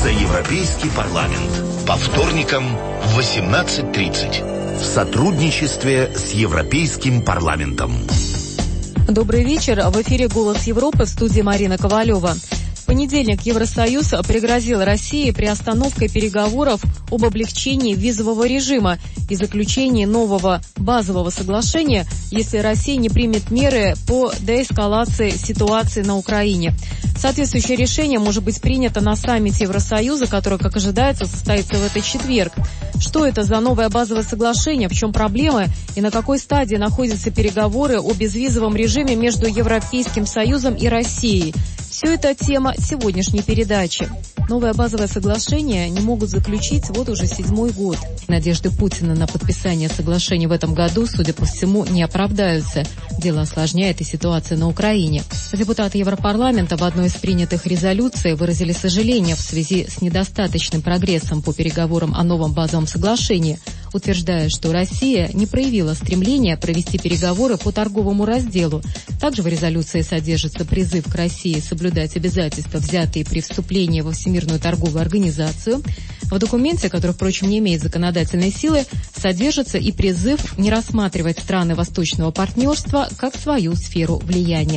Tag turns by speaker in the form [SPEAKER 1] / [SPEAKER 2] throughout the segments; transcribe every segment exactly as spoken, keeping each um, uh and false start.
[SPEAKER 1] за Европейский парламент. По вторникам в восемнадцать тридцать. В сотрудничестве с Европейским парламентом.
[SPEAKER 2] Добрый вечер. В эфире «Голос Европы», в студии Марина Ковалева. В понедельник Евросоюз пригрозил России приостановкой переговоров об облегчении визового режима и заключении нового базового соглашения, если Россия не примет меры по деэскалации ситуации на Украине. Соответствующее решение может быть принято на саммите Евросоюза, который, как ожидается, состоится в этот четверг. Что это за новое базовое соглашение, в чем проблемы и на какой стадии находятся переговоры о безвизовом режиме между Европейским Союзом и Россией? Все это тема сегодняшней передачи. Новое базовое соглашение не могут заключить вот уже седьмой год. Надежды Путина на подписание соглашения в этом году, судя по всему, не оправдаются. Дело осложняет и ситуация на Украине. Депутаты Европарламента в одной из принятых резолюций выразили сожаление в связи с недостаточным прогрессом по переговорам о новом базовом соглашении, утверждая, что Россия не проявила стремления провести переговоры по торговому разделу. Также в резолюции содержится призыв к России соблюдать обязательства, взятые при вступлении во Всемирную торговую организацию. В документе, который, впрочем, не имеет законодательной силы, содержится и призыв не рассматривать страны Восточного партнерства как свою сферу влияния.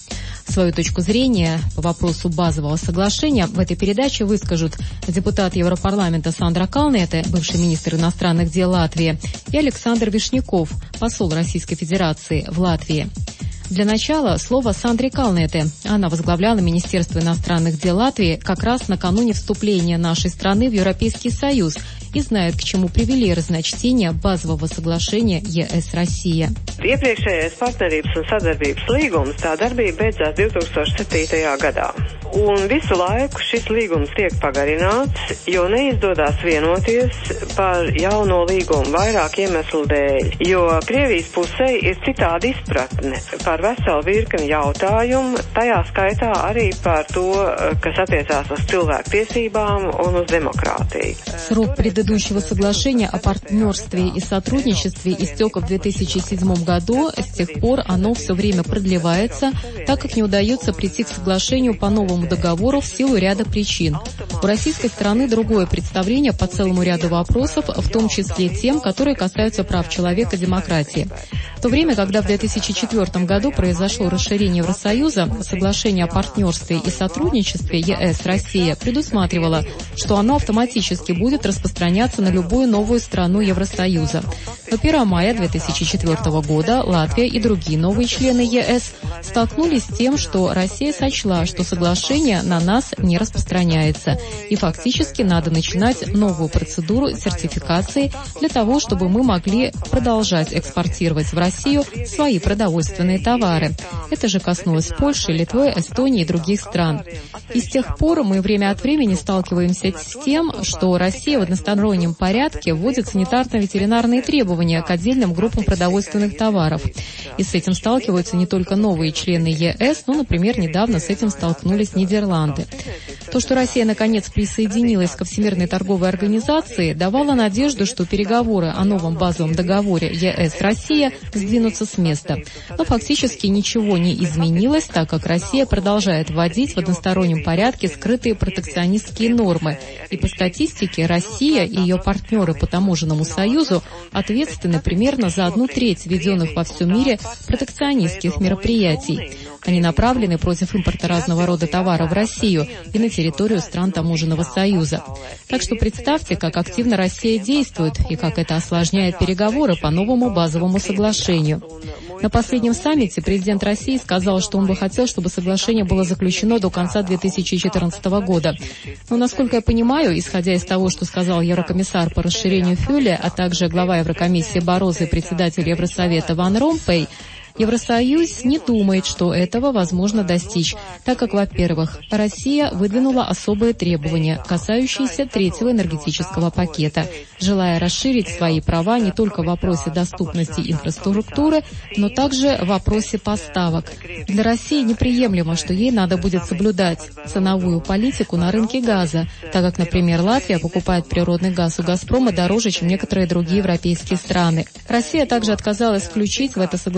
[SPEAKER 2] Свою точку зрения по вопросу базового соглашения в этой передаче выскажут депутат Европарламента Сандра Калнете, бывший министр иностранных дел Латвии, и Александр Вишняков, посол Российской Федерации в Латвии. Для начала слово Сандре Калнете. Она возглавляла Министерство иностранных дел Латвии как раз накануне вступления нашей страны в Европейский Союз и знает, к чему привели разночтения базового соглашения ЕС-Россия.
[SPEAKER 3] Iepriekšējais partnerības un sadarbības līgums, tā darbība beidzās две тысячи septītajā gadā. Un visu laiku šis līgums tiek pagarināts, jo neizdodas vienoties par jauno līgumu vairāk iemeslu dēļ. Jo Krievijas pusē ir citāda izpratne par veselu virkni jautājumu, tajā skaitā arī par to, kas attiecās uz cilvēku tiesībām un uz demokrātiju.
[SPEAKER 2] Срок предыдущего соглашения о партнерстве и сотрудничестве истек в две тысячи седьмом году. С тех пор оно все время продлевается, так как не удается прийти к соглашению по новому договору в силу ряда причин. У российской стороны другое представление по целому ряду вопросов, в том числе тем, которые касаются прав человека и демократии. В то время, когда в две тысячи четвёртом году произошло расширение Евросоюза, соглашение о партнерстве и сотрудничестве ЕС-Россия предусматривало, что оно автоматически будет распространяться на любую новую страну Евросоюза. Но первого мая две тысячи четвёртого года Латвия и другие новые члены ЕС столкнулись с тем, что Россия сочла, что соглашение на нас не распространяется, и фактически надо начинать новую процедуру сертификации для того, чтобы мы могли продолжать экспортировать в Россию свои продовольственные товары. Это же коснулось Польши, Литвы, Эстонии и других стран. И с тех пор мы время от времени сталкиваемся с тем, что Россия в одностороннем порядке вводит санитарно-ветеринарные требования к отдельным группам продовольственных товаров. И с этим сталкиваются не только новые члены ЕС, но, например, недавно с этим столкнулись Нидерланды. То, что Россия наконец присоединилась ко Всемирной торговой организации, давало надежду, что переговоры о новом базовом договоре ЕС-Россия сдвинутся с места. Но фактически ничего не изменилось, так как Россия продолжает вводить в одностороннем порядке скрытые протекционистские нормы. И по статистике Россия и ее партнеры по таможенному союзу ответственны примерно за одну треть введенных во всем мире протекционистских мероприятий. Они направлены против импорта разного рода товаров в Россию и на территорию стран таможенного союза. Так что представьте, как активно Россия действует и как это осложняет переговоры по новому базовому соглашению. На последнем саммите президент России сказал, что он бы хотел, чтобы соглашение было заключено до конца две тысячи четырнадцатого года. Но, насколько я понимаю, исходя из того, что сказал еврокомиссар по расширению Фюле, а также глава Еврокомиссии Барозо и председатель Евросовета Ван Ромпей, Евросоюз не думает, что этого возможно достичь, так как, во-первых, Россия выдвинула особые требования, касающиеся третьего энергетического пакета, желая расширить свои права не только в вопросе доступности инфраструктуры, но также в вопросе поставок. Для России неприемлемо, что ей надо будет соблюдать ценовую политику на рынке газа, так как, например, Латвия покупает природный газ у «Газпрома» дороже, чем некоторые другие европейские страны. Россия также отказалась включить в это соглашение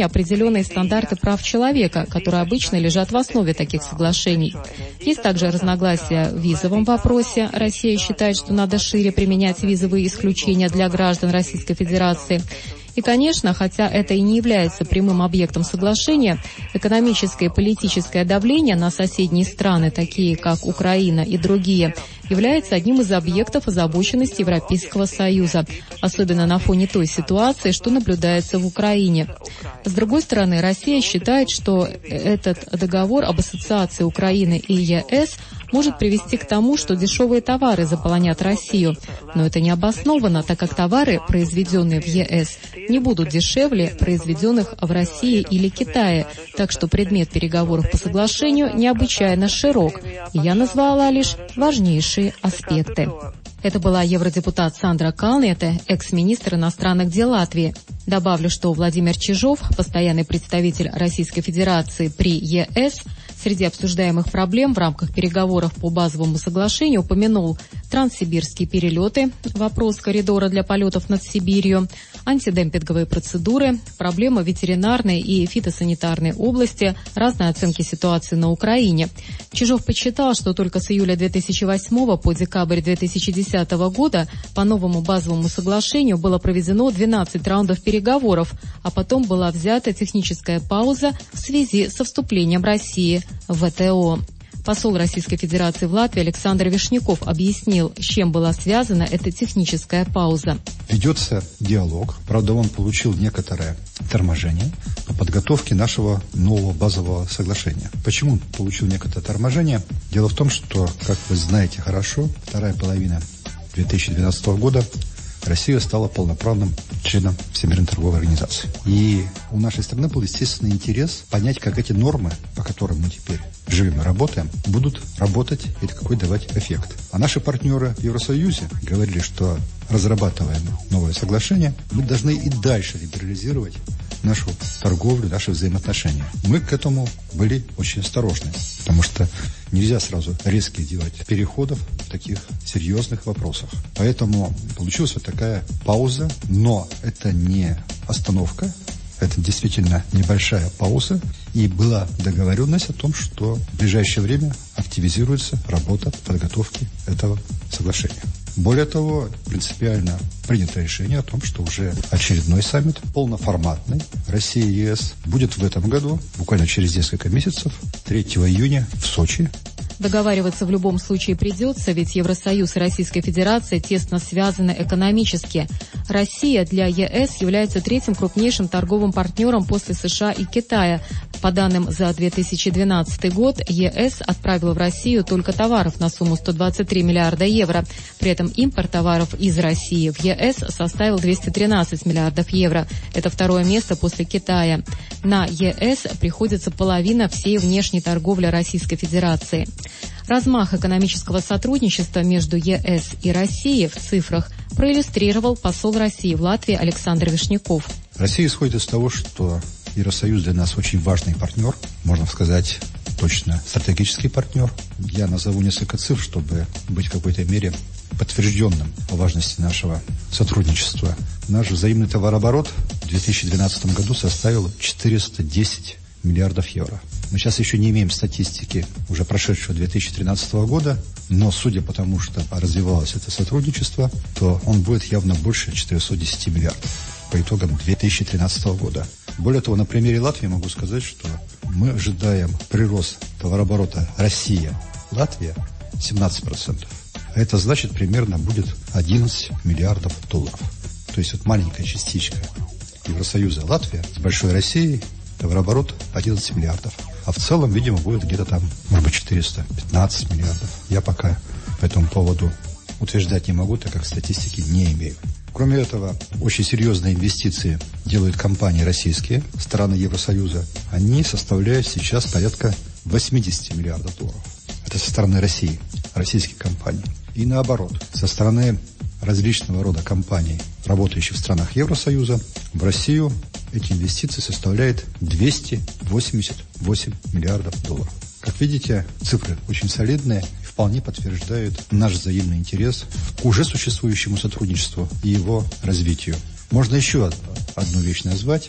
[SPEAKER 2] определенные стандарты прав человека, которые обычно лежат в основе таких соглашений. Есть также разногласия в визовом вопросе. Россия считает, что надо шире применять визовые исключения для граждан Российской Федерации. И, конечно, хотя это и не является прямым объектом соглашения, экономическое и политическое давление на соседние страны, такие как Украина и другие, является одним из объектов озабоченности Европейского Союза, особенно на фоне той ситуации, что наблюдается в Украине. С другой стороны, Россия считает, что этот договор об ассоциации Украины и ЕС может привести к тому, что дешевые товары заполонят Россию. Но это не обосновано, так как товары, произведенные в ЕС, не будут дешевле произведенных в России или Китае. Так что предмет переговоров по соглашению необычайно широк. И я назвала лишь важнейшие аспекты. Это была евродепутат Сандра Калнете, экс-министр иностранных дел Латвии. Добавлю, что Владимир Чижов, постоянный представитель Российской Федерации при ЕС, среди обсуждаемых проблем в рамках переговоров по базовому соглашению упомянул транссибирские перелеты, вопрос коридора для полетов над Сибирью, антидемпинговые процедуры, проблемы ветеринарной и фитосанитарной области, разные оценки ситуации на Украине. Чижов подсчитал, что только с июля две тысячи восьмого по декабрь две тысячи десятого года по новому базовому соглашению было проведено двенадцать раундов переговоров, а потом была взята техническая пауза в связи со вступлением России в ВТО. Посол Российской Федерации в Латвии Александр Вишняков объяснил, с чем была связана эта техническая пауза.
[SPEAKER 4] Ведется диалог, правда, он получил некоторое торможение по подготовке нашего нового базового соглашения. Почему он получил некоторое торможение? Дело в том, что, как вы знаете хорошо, вторая половина две тысячи двенадцатого года Россия стала полноправным членом Всемирной торговой организации. И у нашей страны был естественный интерес понять, как эти нормы, по которым мы теперь живем и работаем, будут работать и какой давать эффект. А наши партнеры в Евросоюзе говорили, что разрабатывая новое соглашение, мы должны и дальше либерализировать нашу торговлю, наши взаимоотношения. Мы к этому были очень осторожны, потому что нельзя сразу резко делать переходов в таких серьезных вопросах. Поэтому получилась вот такая пауза, но это не остановка, это действительно небольшая пауза, и была договоренность о том, что в ближайшее время активизируется работа подготовки этого соглашения. Более того, принципиально принято решение о том, что уже очередной саммит, полноформатный, Россия и ЕС, будет в этом году, буквально через несколько месяцев, третьего июня в Сочи.
[SPEAKER 2] Договариваться в любом случае придется, ведь Евросоюз и Российская Федерация тесно связаны экономически. Россия для ЕС является третьим крупнейшим торговым партнером после США и Китая. По данным за две тысячи двенадцатый год, ЕС отправила в Россию только товаров на сумму сто двадцать три миллиарда евро. При этом импорт товаров из России в ЕС составил двести тринадцать миллиардов евро. Это второе место после Китая. На ЕС приходится половина всей внешней торговли Российской Федерации. Размах экономического сотрудничества между ЕС и Россией в цифрах проиллюстрировал посол России в Латвии Александр Вишняков.
[SPEAKER 4] Россия исходит из того, что Евросоюз для нас очень важный партнер, можно сказать, точно стратегический партнер. Я назову несколько цифр, чтобы быть в какой-то мере подтвержденным о важности нашего сотрудничества. Наш взаимный товарооборот в две тысячи двенадцатом году составил четыреста десять миллиардов евро. Мы сейчас еще не имеем статистики уже прошедшего две тысячи тринадцатого года, но судя по тому, что развивалось это сотрудничество, то он будет явно больше четырехсот десяти миллиардов по итогам две тысячи тринадцатого года. Более того, на примере Латвии могу сказать, что мы ожидаем прирост товарооборота Россия-Латвия семнадцать процентов. А это значит примерно будет одиннадцать миллиардов долларов. То есть вот маленькая частичка Евросоюза Латвия с большой Россией, товарооборот одиннадцать миллиардов. А в целом, видимо, будет где-то там, может быть, четыреста пятнадцать миллиардов. Я пока по этому поводу утверждать не могу, так как статистики не имею. Кроме этого, очень серьезные инвестиции делают компании российские, страны Евросоюза. Они составляют сейчас порядка восемьдесят миллиардов долларов. Это со стороны России, российских компаний. И наоборот, со стороны различного рода компаний, работающих в странах Евросоюза, в Россию эти инвестиции составляют двести восемьдесят восемь миллиардов долларов. Как видите, цифры очень солидные и вполне подтверждают наш взаимный интерес к уже существующему сотрудничеству и его развитию. Можно еще одну вещь назвать.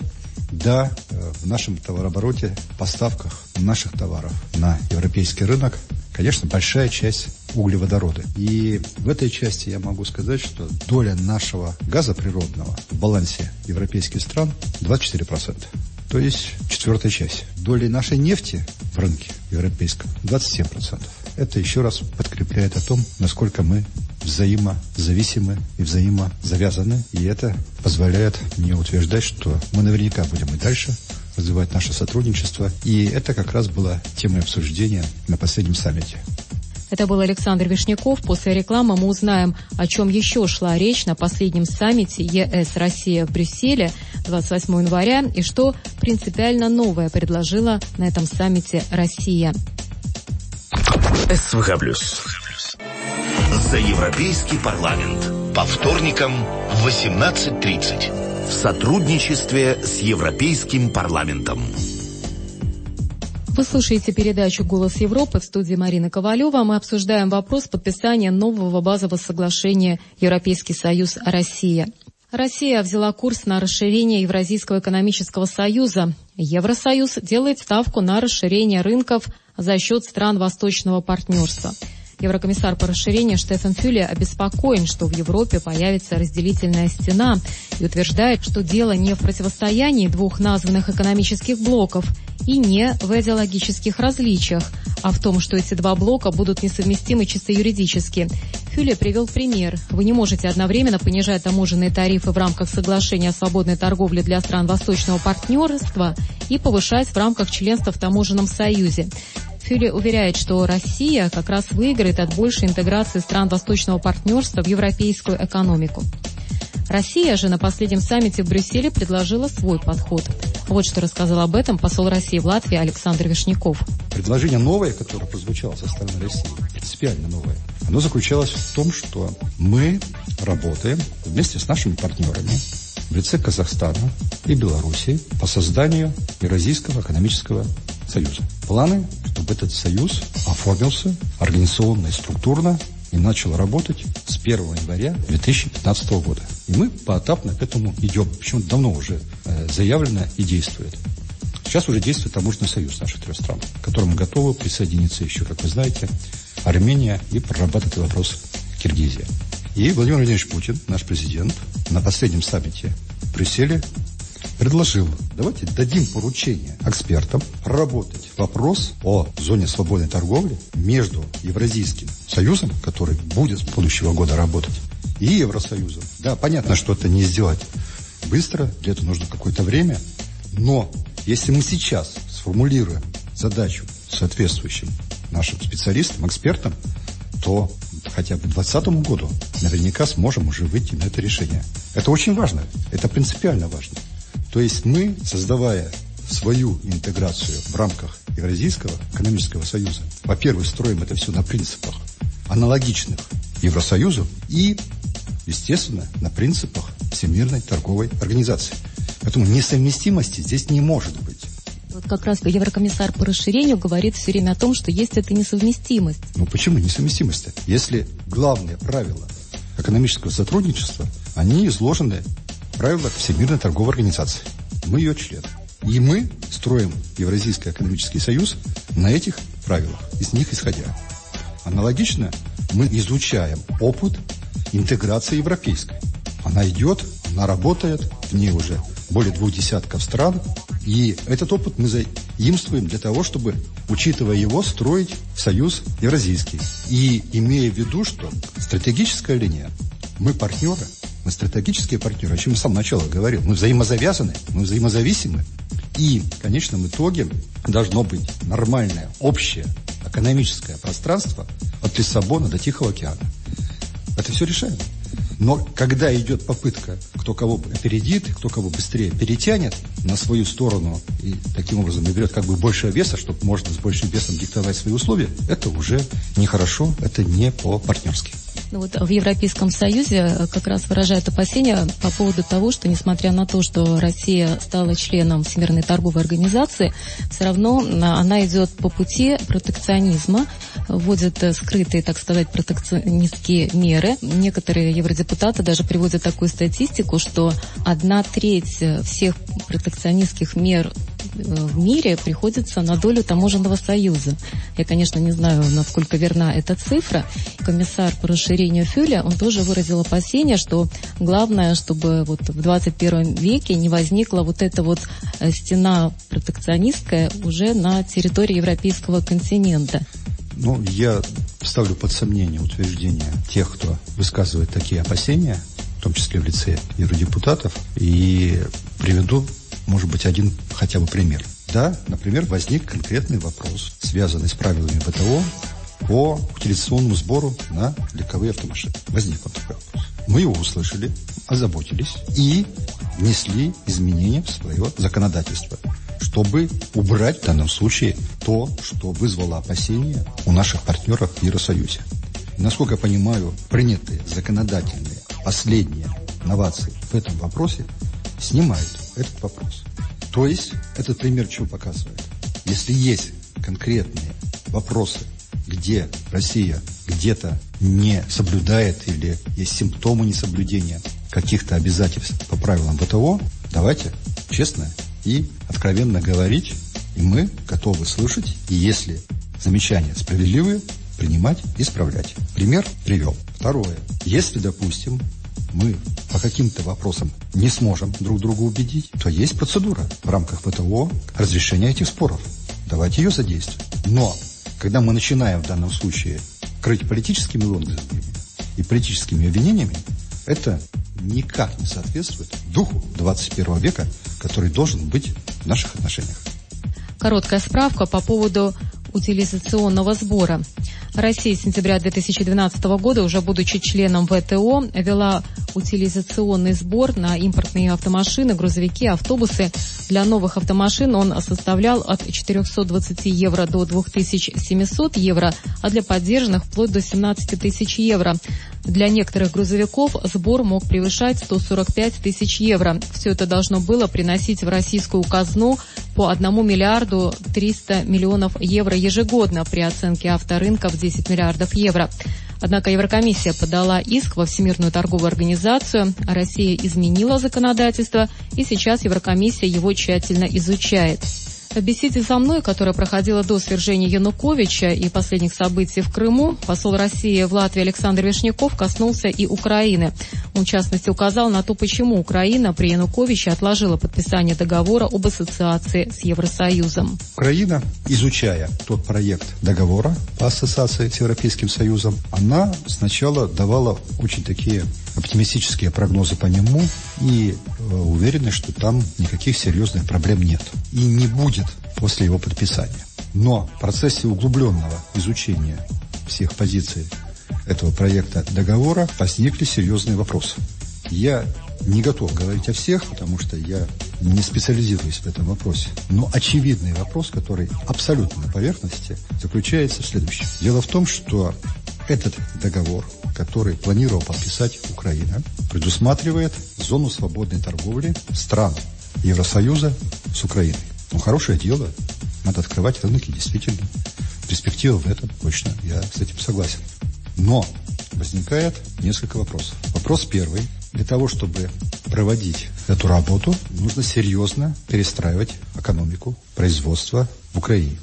[SPEAKER 4] Да, в нашем товарообороте, поставках наших товаров на европейский рынок, конечно, большая часть углеводороды. И в этой части я могу сказать, что доля нашего газа природного в балансе европейских стран двадцать четыре процента. То есть четвертая часть. Доля нашей нефти в рынке европейском двадцать семь процентов. Это еще раз подкрепляет о том, насколько мы взаимозависимы и взаимозавязаны. И это позволяет мне утверждать, что мы наверняка будем и дальше развивать наше сотрудничество. И это как раз была темой обсуждения на последнем саммите.
[SPEAKER 2] Это был Александр Вишняков. После рекламы мы узнаем, о чем еще шла речь на последнем саммите ЕС «Россия» в Брюсселе двадцать восьмого января и что принципиально новое предложила на этом саммите Россия.
[SPEAKER 1] СВХ плюс. За Европейский парламент. По вторникам в восемнадцать тридцать. В сотрудничестве с Европейским парламентом.
[SPEAKER 2] Вы слушаете передачу «Голос Европы», в студии Марина Ковалева. Мы обсуждаем вопрос подписания нового базового соглашения Европейский Союз-Россия. Россия взяла курс на расширение Евразийского экономического союза. Евросоюз делает ставку на расширение рынков за счет стран Восточного партнерства. Еврокомиссар по расширению Штефан Фюле обеспокоен, что в Европе появится разделительная стена, и утверждает, что дело не в противостоянии двух названных экономических блоков и не в идеологических различиях, а в том, что эти два блока будут несовместимы чисто юридически. Фюле привел пример. Вы не можете одновременно понижать таможенные тарифы в рамках соглашения о свободной торговле для стран Восточного партнерства и повышать в рамках членства в таможенном союзе. Фюле уверяет, что Россия как раз выиграет от большей интеграции стран Восточного партнерства в европейскую экономику. Россия же на последнем саммите в Брюсселе предложила свой подход. Вот что рассказал об этом посол России в Латвии Александр Вишняков.
[SPEAKER 4] Предложение новое, которое прозвучало со стороны России, принципиально новое, оно заключалось в том, что мы работаем вместе с нашими партнерами в лице Казахстана и Белоруссии по созданию Евразийского экономического союза. Планы, чтобы этот союз оформился организационно и структурно и начал работать с первого января две тысячи пятнадцатого года. И мы поэтапно к этому идем. Причем давно уже э, заявлено и действует. Сейчас уже действует таможенный союз наших трех стран, к которому готовы присоединиться еще, как вы знаете, Армения и прорабатывает вопрос Киргизия. И Владимир Владимирович Путин, наш президент, на последнем саммите в Брюсселе предложил, давайте дадим поручение экспертам проработать вопрос о зоне свободной торговли между Евразийским союзом, который будет с будущего года работать, и Евросоюзом. Да, понятно, что это не сделать быстро, для этого нужно какое-то время, но если мы сейчас сформулируем задачу соответствующим нашим специалистам, экспертам, то хотя бы к двадцатому году наверняка сможем уже выйти на это решение. Это очень важно, это принципиально важно. То есть мы, создавая свою интеграцию в рамках Евразийского экономического союза, во-первых, строим это все на принципах, аналогичных Евросоюзу и, естественно, на принципах Всемирной торговой организации. Поэтому несовместимости здесь не может быть.
[SPEAKER 2] Вот как раз Еврокомиссар по расширению говорит все время о том, что есть эта несовместимость.
[SPEAKER 4] Ну почему несовместимость-то? Если главные правила экономического сотрудничества, они изложены в правилах Всемирной торговой организации. Мы ее член. И мы строим Евразийский экономический союз на этих правилах, из них исходя. Аналогично мы изучаем опыт интеграции европейской. Она идет, она работает, в ней уже более двух десятков стран. И этот опыт мы заимствуем для того, чтобы, учитывая его, строить союз евразийский. И имея в виду, что стратегическая линия, мы партнеры, мы стратегические партнеры, о чем я с самого начала говорил, мы взаимозавязаны, мы взаимозависимы. И в конечном итоге должно быть нормальное, общее экономическое пространство от Лиссабона до Тихого океана. Это все решаемо. Но когда идет попытка, кто кого опередит, кто кого быстрее перетянет на свою сторону и таким образом наберет как бы больше веса, чтобы можно с большим весом диктовать свои условия, это уже нехорошо, это не по-партнерски.
[SPEAKER 2] Ну вот в Европейском Союзе как раз выражают опасения по поводу того, что несмотря на то, что Россия стала членом Всемирной торговой организации, все равно она идет по пути протекционизма, вводит скрытые, так сказать, протекционистские меры. Некоторые евродепутаты даже приводят такую статистику, что одна треть всех протекционистских мер в мире приходится на долю таможенного союза. Я, конечно, не знаю, насколько верна эта цифра. Комиссар по расширению Фюле, он тоже выразил опасение, что главное, чтобы вот в двадцать первом веке не возникла вот эта вот стена протекционистская уже на территории европейского континента.
[SPEAKER 4] Ну, я ставлю под сомнение утверждения тех, кто высказывает такие опасения, в том числе в лице евродепутатов, и приведу, может быть, один хотя бы пример. Да, например, возник конкретный вопрос, связанный с правилами ВТО по утилизационному сбору на легковые автомашины. Возник он такой вопрос. Мы его услышали, озаботились и внесли изменения в свое законодательство, чтобы убрать в данном случае то, что вызвало опасения у наших партнеров в Евросоюзе. И, насколько я понимаю, принятые законодательные последние новации в этом вопросе снимают этот вопрос. То есть, этот пример чего показывает? Если есть конкретные вопросы, где Россия где-то не соблюдает или есть симптомы несоблюдения каких-то обязательств по правилам ВТО, давайте честно и откровенно говорить, и мы готовы слышать, и если замечания справедливые, принимать и исправлять. Пример привел. Второе. Если, допустим, мы по каким-то вопросам не сможем друг друга убедить, то есть процедура в рамках ВТО разрешения этих споров. Давайте ее задействуем. Но когда мы начинаем в данном случае крыть политическими лозунгами и политическими обвинениями, это никак не соответствует духу двадцать первого века, который должен быть в наших отношениях.
[SPEAKER 2] Короткая справка по поводу утилизационного сбора. Россия с сентября две тысячи двенадцатого года, уже будучи членом ВТО, ввела утилизационный сбор на импортные автомашины, грузовики, автобусы. Для новых автомашин он составлял от четырехсот двадцати евро до две тысячи семисот евро, а для поддержанных вплоть до семнадцати тысяч евро. Для некоторых грузовиков сбор мог превышать сто сорок пять тысяч евро. Все это должно было приносить в российскую казну по одному миллиарду триста миллионов евро ежегодно, при оценке авторынка в десять миллиардов евро. Однако Еврокомиссия подала иск во Всемирную торговую организацию, а Россия изменила законодательство, и сейчас Еврокомиссия его тщательно изучает. В беседе со мной, которая проходила до свержения Януковича и последних событий в Крыму, посол России в Латвии Александр Вишняков коснулся и Украины. Он, в частности, указал на то, почему Украина при Януковиче отложила подписание договора об ассоциации с Евросоюзом.
[SPEAKER 4] Украина, изучая тот проект договора по ассоциации с Европейским Союзом, она сначала давала очень такие оптимистические прогнозы по нему и э, уверены, что там никаких серьезных проблем нет и не будет после его подписания. Но в процессе углубленного изучения всех позиций этого проекта договора возникли серьезные вопросы. Я не готов говорить о всех, потому что я не специализируюсь в этом вопросе. Но очевидный вопрос, который абсолютно на поверхности, заключается в следующем. Дело в том, что этот договор, который планировал подписать Украина, предусматривает зону свободной торговли стран Евросоюза с Украиной. Ну, хорошее дело, надо открывать рынки, действительно. Перспектива в этом точно, я с этим согласен. Но возникает несколько вопросов. Вопрос первый. Для того, чтобы проводить эту работу, нужно серьезно перестраивать экономику, производство в Украине.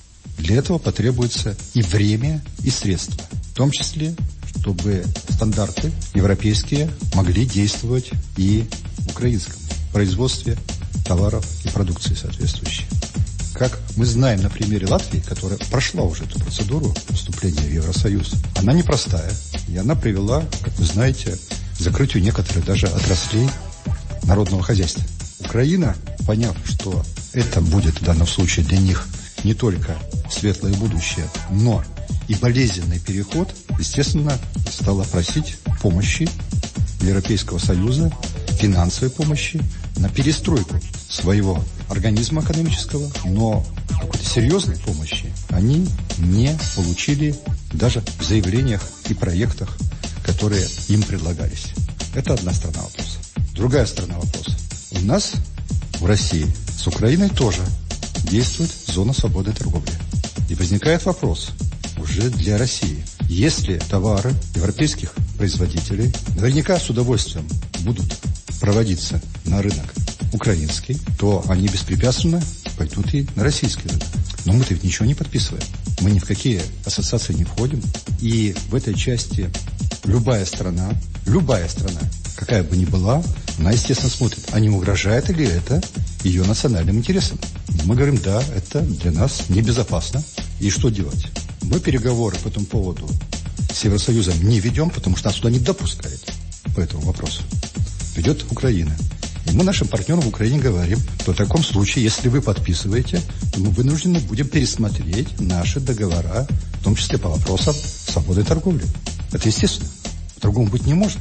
[SPEAKER 4] Для этого потребуется и время, и средства. В том числе, чтобы стандарты европейские могли действовать и в украинском производстве товаров и продукции соответствующей. Как мы знаем на примере Латвии, которая прошла уже эту процедуру вступления в Евросоюз, она непростая, и она привела, как вы знаете, к закрытию некоторых даже отраслей народного хозяйства. Украина, поняв, что это будет в данном случае для них не только светлое будущее, но и болезненный переход, естественно, стала просить помощи Европейского Союза, финансовой помощи на перестройку своего организма экономического, но какой-то серьезной помощи они не получили даже в заявлениях и проектах которые им предлагались. Это одна сторона вопроса. Другая сторона вопроса. У нас, в России, с Украиной тоже действует зона свободной торговли. И возникает вопрос уже для России. Если товары европейских производителей наверняка с удовольствием будут проводиться на рынок украинский, то они беспрепятственно пойдут и на российский рынок. Но мы-то ведь ничего не подписываем. Мы ни в какие ассоциации не входим. И в этой части любая страна, любая страна, какая бы ни была, она, естественно, смотрит, а не угрожает ли это ее национальным интересам. Мы говорим, да, это для нас небезопасно. И что делать? Мы переговоры по этому поводу с Евросоюзом не ведем, потому что нас туда не допускают по этому вопросу. Ведет Украина. И мы нашим партнерам в Украине говорим, что в таком случае, если вы подписываете, то мы вынуждены будем пересмотреть наши договора, в том числе по вопросам свободы торговли. Это естественно. По-другому быть не может.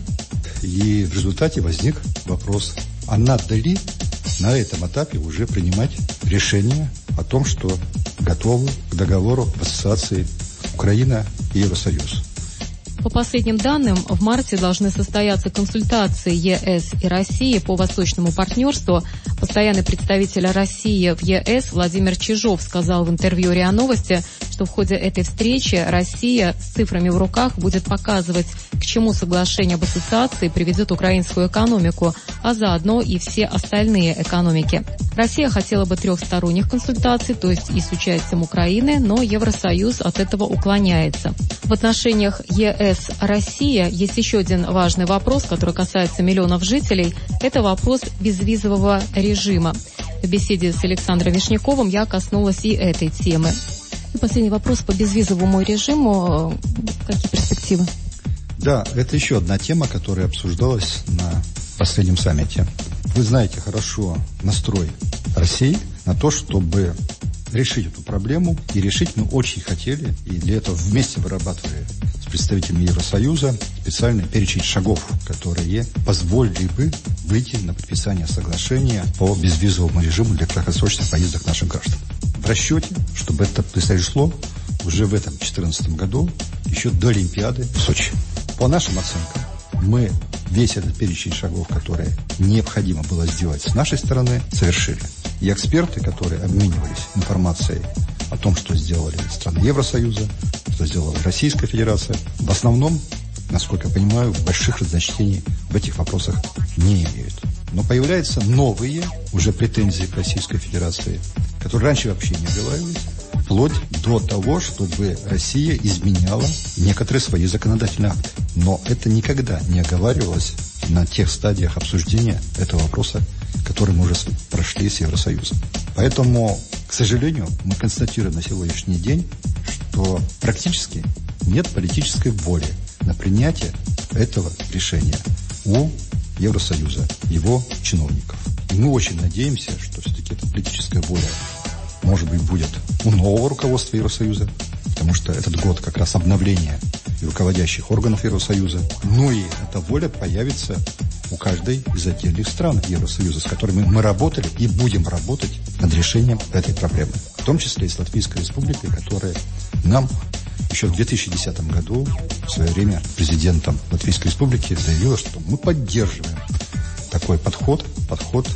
[SPEAKER 4] И в результате возник вопрос, а надо ли на этом этапе уже принимать решение о том, что готовы к договору в ассоциации Украина и Евросоюз.
[SPEAKER 2] По последним данным, в марте должны состояться консультации ЕС и России по восточному партнерству. Постоянный представитель России в ЕС Владимир Чижов сказал в интервью РИА Новости, что в ходе этой встречи Россия с цифрами в руках будет показывать, к чему соглашение об ассоциации приведет украинскую экономику, а заодно и все остальные экономики. Россия хотела бы трехсторонних консультаций, то есть и с участием Украины, но Евросоюз от этого уклоняется. В отношениях ЕС-Россия есть еще один важный вопрос, который касается миллионов жителей. Это вопрос безвизового режима. В беседе с Александром Вишняковым я коснулась и этой темы. И последний вопрос по безвизовому режиму. Какие перспективы?
[SPEAKER 4] Да, это еще одна тема, которая обсуждалась на последнем саммите. Вы знаете хорошо настрой России на то, чтобы решить эту проблему. И решить мы очень хотели, и для этого вместе вырабатывали с представителями Евросоюза специальный перечень шагов, которые позволили бы выйти на подписание соглашения по безвизовому режиму для краткосрочных поездок наших граждан. В расчете, чтобы это произошло уже в этом две тысячи четырнадцатом году, еще до Олимпиады в Сочи. По нашим оценкам, мы весь этот перечень шагов, которые необходимо было сделать с нашей стороны, совершили. И эксперты, которые обменивались информацией о том, что сделали страны Евросоюза, что сделала Российская Федерация, в основном, насколько я понимаю, больших разночтений в этих вопросах не имеют. Но появляются новые уже претензии к Российской Федерации, которые раньше вообще не обговаривались, вплоть до того, чтобы Россия изменяла некоторые свои законодательные акты. Но это никогда не оговаривалось на тех стадиях обсуждения этого вопроса, который мы уже прошли с Евросоюзом. Поэтому, к сожалению, мы констатируем на сегодняшний день, что практически нет политической воли на принятие этого решения у Евросоюза, его чиновников. И мы очень надеемся, что все-таки эта политическая воля, может быть, будет у нового руководства Евросоюза, потому что этот год как раз обновления руководящих органов Евросоюза. Ну и эта воля появится у каждой из отдельных стран Евросоюза, с которыми мы работали и будем работать над решением этой проблемы. В том числе и с Латвийской Республикой, которая нам еще в две тысячи десятом году в свое время президентом Латвийской Республики заявила, что мы поддерживаем такой подход, подход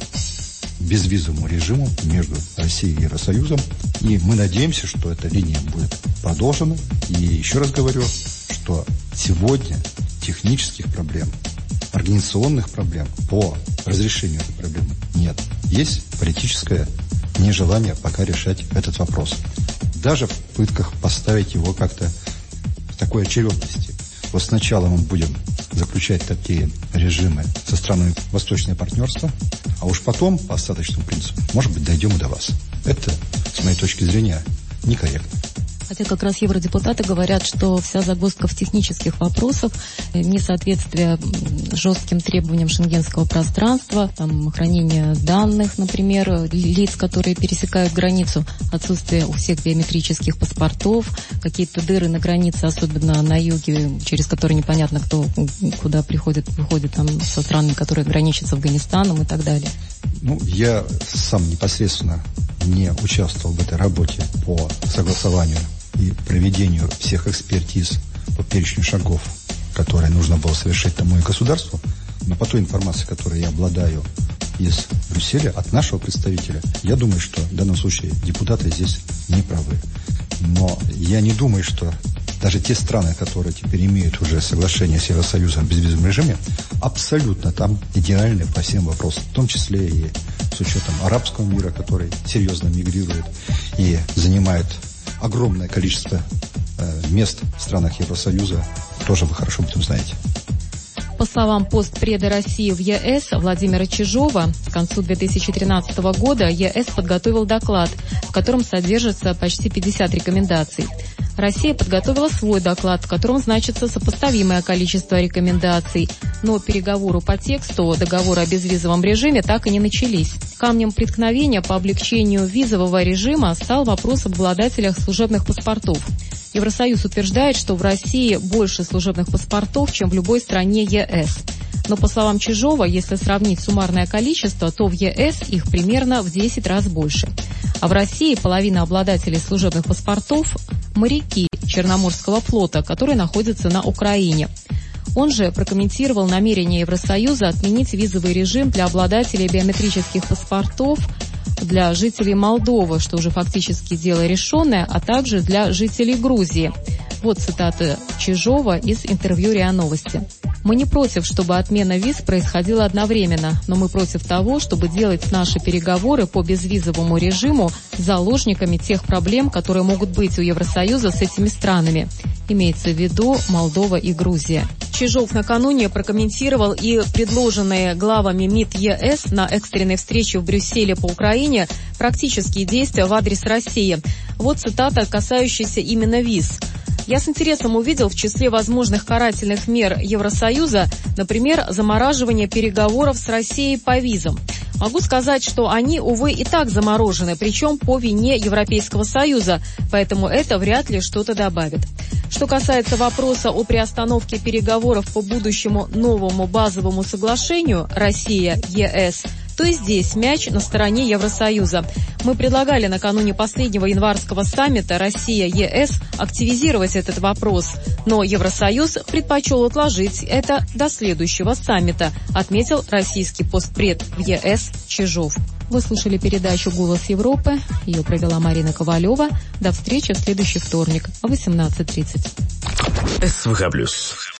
[SPEAKER 4] к безвизовому режиму между Россией и Евросоюзом. И мы надеемся, что эта линия будет продолжена. И еще раз говорю, что сегодня технических проблем, организационных проблем по разрешению этой проблемы нет. Есть политическое нежелание пока решать этот вопрос. Даже в попытках поставить его как-то в такой очередности. Вот сначала мы будем заключать такие режимы со странами Восточного партнерства, а уж потом, по остаточному принципу, может быть, дойдем и до вас. Это, с моей точки зрения, некорректно.
[SPEAKER 2] Хотя как раз евродепутаты говорят, что вся загвоздка в технических вопросах, несоответствие жестким требованиям шенгенского пространства, там, хранение данных, например, лиц, которые пересекают границу, отсутствие у всех биометрических паспортов, какие-то дыры на границе, особенно на юге, через которые непонятно, кто куда приходит, выходит там, со странами, которые граничат с Афганистаном и так далее.
[SPEAKER 4] Ну, я сам непосредственно не участвовал в этой работе по согласованию и проведению всех экспертиз по перечню шагов, которые нужно было совершить тому и государству, но по той информации, которой я обладаю из Брюсселя, от нашего представителя, я думаю, что в данном случае депутаты здесь не правы. Но я не думаю, что даже те страны, которые теперь имеют уже соглашение с Евросоюзом в безвизовом режиме, абсолютно там идеальны по всем вопросам, в том числе и с учетом арабского мира, который серьезно мигрирует и занимает огромное количество э, мест в странах Евросоюза. Тоже вы хорошо об этом знаете.
[SPEAKER 2] По словам постпреда России в ЕС Владимира Чижова, к концу две тысячи тринадцатого года ЕС подготовил доклад, в котором содержится почти пятьдесят рекомендаций. Россия подготовила свой доклад, в котором значится сопоставимое количество рекомендаций, но переговоры по тексту договора о безвизовом режиме так и не начались. Камнем преткновения по облегчению визового режима стал вопрос об обладателях служебных паспортов. Евросоюз утверждает, что в России больше служебных паспортов, чем в любой стране ЕС. Но, по словам Чижова, если сравнить суммарное количество, то в ЕС их примерно в десять раз больше. А в России половина обладателей служебных паспортов – моряки Черноморского флота, которые находятся на Украине. Он же прокомментировал намерение Евросоюза отменить визовый режим для обладателей биометрических паспортов для жителей Молдовы, что уже фактически дело решенное, а также для жителей Грузии. Вот цитата Чижова из интервью РИА Новости. «Мы не против, чтобы отмена виз происходила одновременно, но мы против того, чтобы делать наши переговоры по безвизовому режиму заложниками тех проблем, которые могут быть у Евросоюза с этими странами». Имеется в виду Молдова и Грузия. Чижов накануне прокомментировал и предложенные главами МИД ЕС на экстренной встрече в Брюсселе по Украине практические действия в адрес России. Вот цитата, касающаяся именно виз. «Я с интересом увидел в числе возможных карательных мер Евросоюза, например, замораживание переговоров с Россией по визам. Могу сказать, что они, увы, и так заморожены, причем по вине Европейского Союза, поэтому это вряд ли что-то добавит. Что касается вопроса о приостановке переговоров по будущему новому базовому соглашению Россия-ЕС, то и здесь мяч на стороне Евросоюза. Мы предлагали накануне последнего январского саммита Россия-ЕС активизировать этот вопрос, но Евросоюз предпочел отложить это до следующего саммита, отметил российский постпред в ЕС Чижов. Вы слушали передачу «Голос Европы». Ее провела Марина Ковалева. До встречи в следующий вторник в восемнадцать тридцать.
[SPEAKER 1] СВХ плюс.